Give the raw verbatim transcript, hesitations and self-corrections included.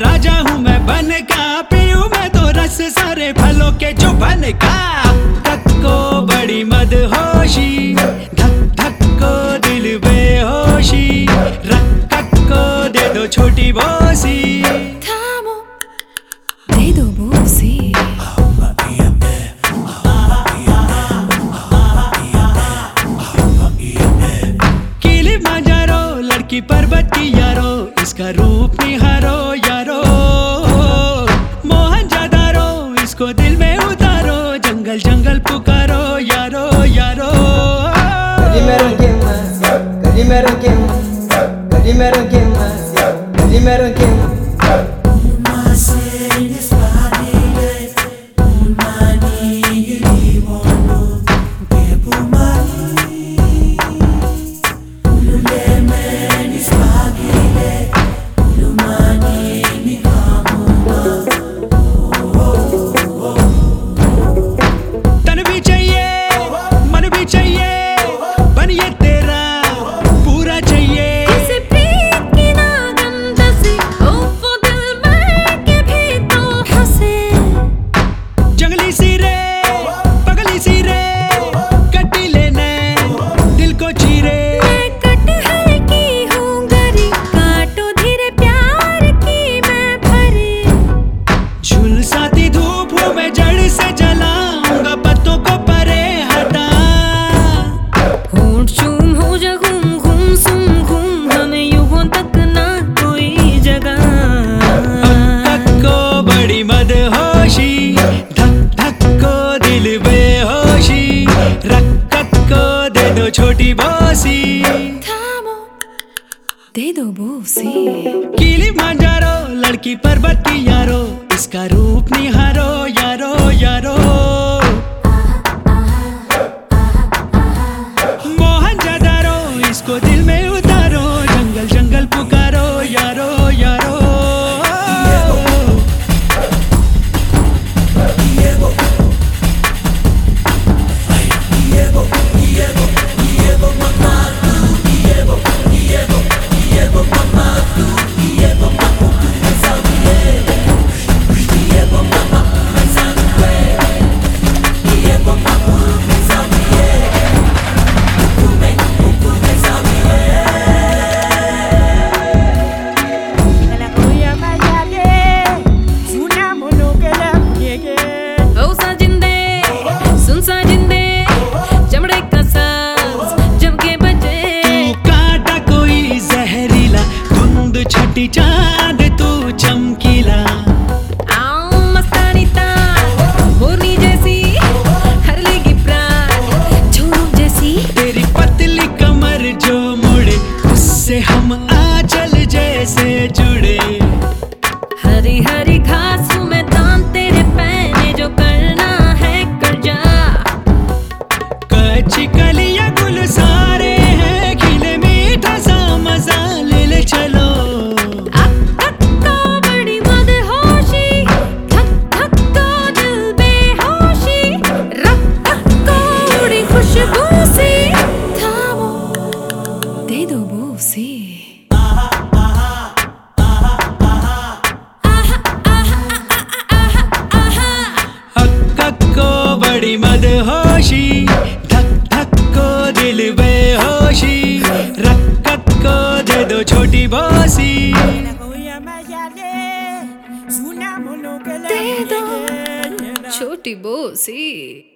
राजा हूँ मैं बन का, पीऊँ मैं तो रस सारे फलों के जो बन का। धक को बड़ी मदहोशी, धक धक को दिल बेहोशी, रक रक को दे दो छोटी बोसी, थामो दे दो बोसी। किलिमांजारो लड़की पर्वत की यारो, इसका रूप निहारो यारो। मोहनजोदारो इसको दिल में उतारो, जंगल जंगल पुकारो यारो यारो। Calimero que más, calimero que más, calimero que más, calimero que más. झुलसाती धूप हूँ मैं, जड़ से जलाऊंगा पत्तों को परे हटा। होंठ चूम हो जा घूम घूम सुम घूम, हमें युगों तक ना कोई जगह। धक को बड़ी मदहोशी, धक धक को दिल बेहोशी, रक रक को दे दो छोटी बोसी, थामो दे दो बोसी। किलिमांजारो लड़की पर्वत की यारो, इसका रूप निहारो यारो यारो। मोहनजोदारो इसको दिल में उतारो, जंगल जंगल पुकारो यारो यारो। छठी चांद तू चमकीला, आओ मस्तानी तार मोरनी जैसी, हर लेगी प्राण झूम जैसी। तेरी पतली कमर जो मुड़े, उससे हम आंचल जैसे जुड़े। हरी हरी घास हूँ मैं, दान तेरे पहने, जो करना है कर जा। कच्ची कलियां गुल सारे हैं, खिले मीठा सा मजा ले ले चलो। दे दो बोसी। हक को बड़ी मदहोशी, धक धक को दिल बेहोशी, रक रक को दे दो छोटी बोसी, दे दो छोटी बोसी।